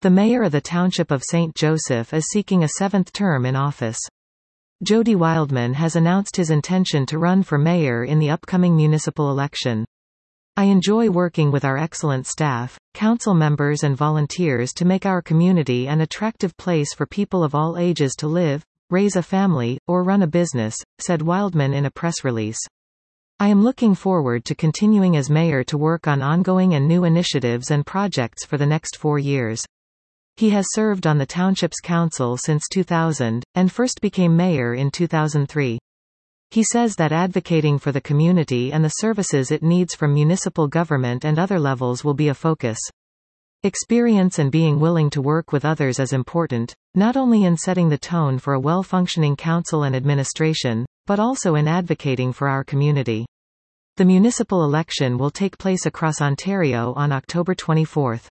The mayor of the township of St. Joseph is seeking a seventh term in office. Jody Wildman has announced his intention to run for mayor in the upcoming municipal election. I enjoy working with our excellent staff, council members and volunteers to make our community an attractive place for people of all ages to live, raise a family, or run a business, said Wildman in a press release. I am looking forward to continuing as mayor to work on ongoing and new initiatives and projects for the next 4 years. He has served on the township's council since 2000, and first became mayor in 2003. He says that advocating for the community and the services it needs from municipal government and other levels will be a focus. Experience and being willing to work with others is important, not only in setting the tone for a well-functioning council and administration, but also in advocating for our community. The municipal election will take place across Ontario on October 24.